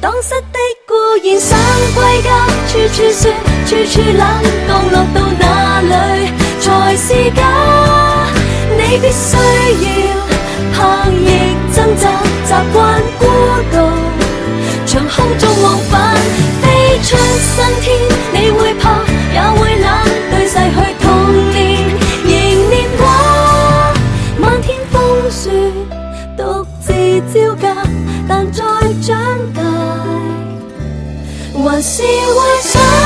蕩失的固然想歸家，處處説，處處冷，降落到哪裏才是家？你必須要拍翼掙扎，習慣孤獨，長空中往返，飛出生天，你會怕也會冷，對逝去童年仍念掛。漫天風雪，獨自招架，但再長大，還是會想。